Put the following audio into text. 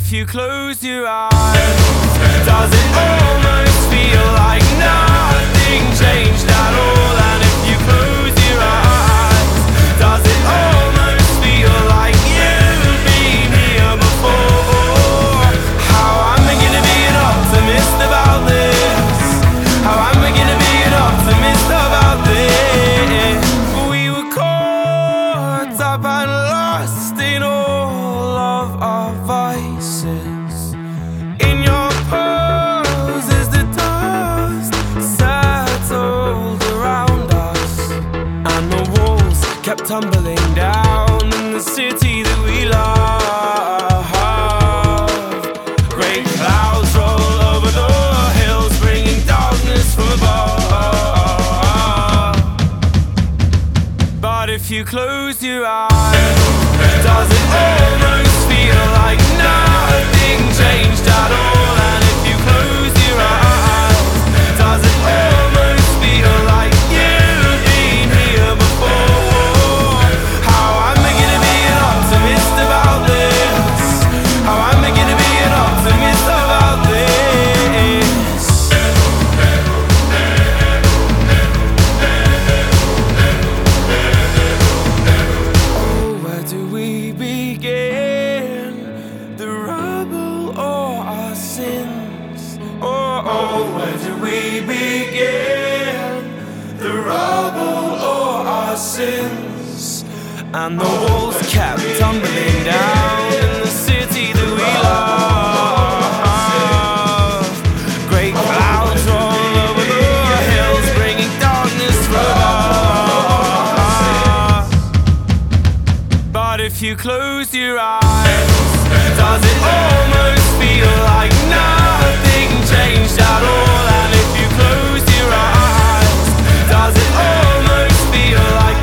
if you close your eyes, does it almost feel like nothing changed at all? And if you close your eyes, does it almost feel like you've been here before? How am I gonna be an optimist about this? How am I gonna be an optimist about this? We were caught up and lost in all of our vices. In your pose as the dust settled around us, and the walls kept tumbling down in the city that we love. Great clouds roll over the hills, bringing darkness from above. But if you close your eyes, does it almost feel like nothing changed at all? And if you close your eyes, does it almost feel like you've been here before? How am I gonna be an optimist about this? How am I gonna be an optimist about this? Oh, where do we begin? The rubble or our sins? Oh, where do we begin? The rubble or our sins? And the walls kept tumbling down in the city that we love. Great clouds roll over the hills, bringing darkness from above. But if you close your eyes, does it almost feel like nothing changed at all? And if you close your eyes, does it almost feel like